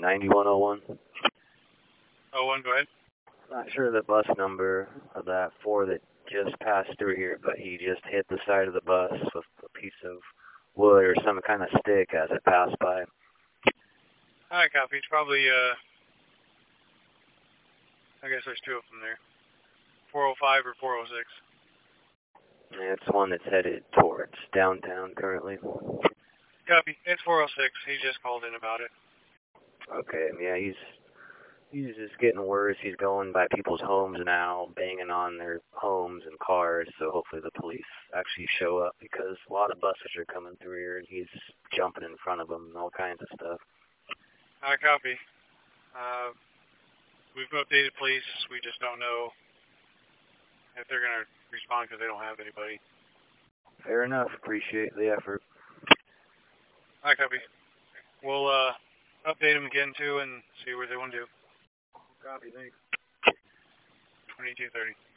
9101. Oh, one, go ahead. Not sure the bus number of that 4 that just passed through here, but he just hit the side of the bus with a piece of wood or some kind of stick as it passed by. Alright, copy. It's probably, I guess there's two of them there. 405 or 406. It's one that's headed towards downtown currently. Copy. It's 406. He just called in about it. Okay, yeah, he's just getting worse. He's going by people's homes now, banging on their homes and cars, so hopefully the police actually show up because a lot of buses are coming through here and he's jumping in front of them and all kinds of stuff. Alright, copy. We've updated police. We just don't know if they're going to respond because they don't have anybody. Fair enough. Appreciate the effort. Alright, copy. We'll update them again, too, and see what they want to do. Copy, thanks. 2230.